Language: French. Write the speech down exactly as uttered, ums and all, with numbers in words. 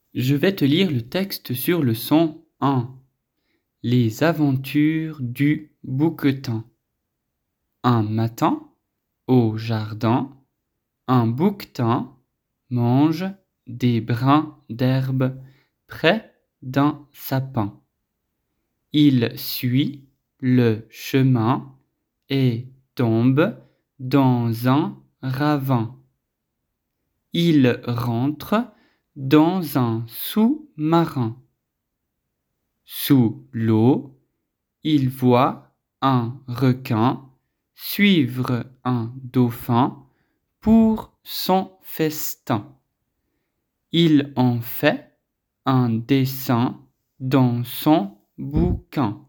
Je vais te lire le texte sur le son un. Les aventures du bouquetin. Un matin, au jardin, un bouquetin mange des brins d'herbe près d'un sapin. Il suit le chemin et tombe dans un ravin. Il rentre dans un sous-marin. Sous l'eau, il voit un requin suivre un dauphin pour son festin. Il en fait un dessin dans son bouquin.